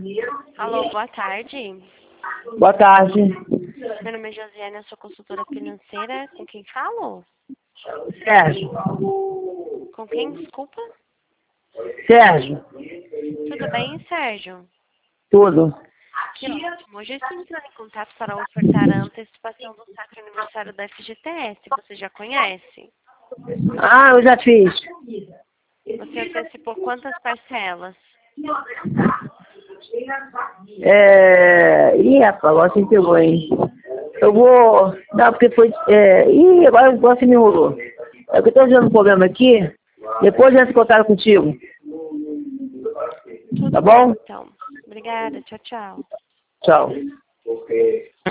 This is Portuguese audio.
Alô, boa tarde. Boa tarde. Meu nome é Josiane, eu sou consultora financeira. Com quem falo? Sérgio. Com quem, desculpa? Sérgio. Tudo bem, Sérgio? Tudo. Que ótimo. Hoje eu estou entrando em contato para ofertar a antecipação do sacro aniversário da FGTS. Você já conhece? Ah, eu já fiz. Você antecipou quantas parcelas? Ih, rapaz, agora você me pegou, hein? Eu vou... Não, porque foi... Ih, agora você me enrolou. É que eu tô vendo um problema aqui. Depois eu entro em contato contigo. Tudo Tá bem, bom? então. Obrigada. Tchau, tchau. Tchau.